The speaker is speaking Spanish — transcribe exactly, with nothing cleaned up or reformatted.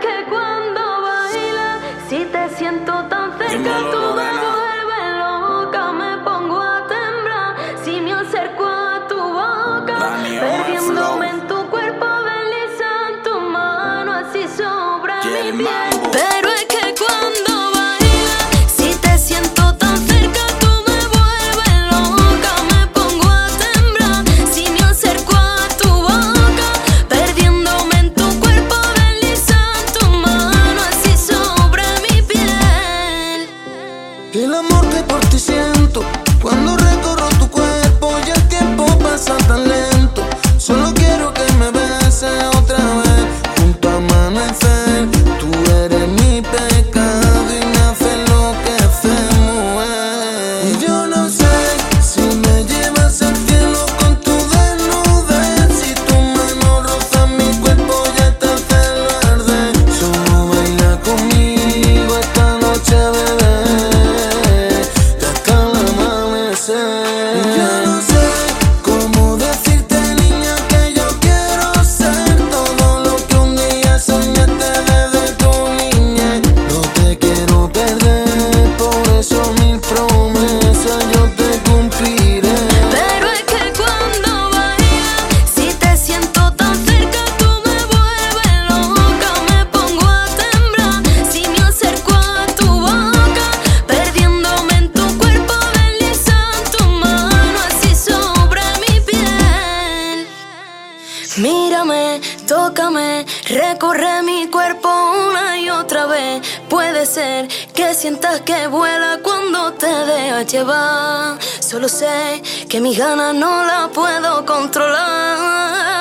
que cuando bailas, si te siento tan cerca, tú me vuelves loca. Me pongo a temblar si me acerco a tu boca, perdiéndome en tu cuerpo, deslizan tu mano así sobre mi piel. Pero es que cuando bailas, si te siento tan cerca, tú me vuelves loca. Me pongo a temblar si me acerco a tu boca, perdiéndome en tu cuerpo, deslizan tu mano así sobre mi piel. El amor que por ti siento cuando recorro tu cuerpo, y el tiempo pasa tan lento. Solo quiero que me beses otra vez junto a amanecer. Tú eres mi pecado y me hace enloquecer, mujer. Y yo no sé si me llevas al cielo con tu desnudez. Si tu mano roza mi cuerpo ya te hace arder. Solo baila conmigo esta noche, bebé, hasta el amanecer. Y yo no sé cómo decirte, niña, que yo quiero ser todo lo que un día soñaste desde tu niñez. No te quiero perder, por eso mil promesas yo te cumpliré. Pero es que cuando bailas, si te siento tan cerca, tú me vuelves loca. Me pongo a temblar si me acerco a tu boca, perdiéndome en tu cuerpo, deslizan tu mano así sobre mi piel. Mírame, tócame, recorre mi cuerpo una y otra vez. Puede ser que sientas que vuela cuando te dejas llevar. Solo sé que mis ganas no las puedo controlar.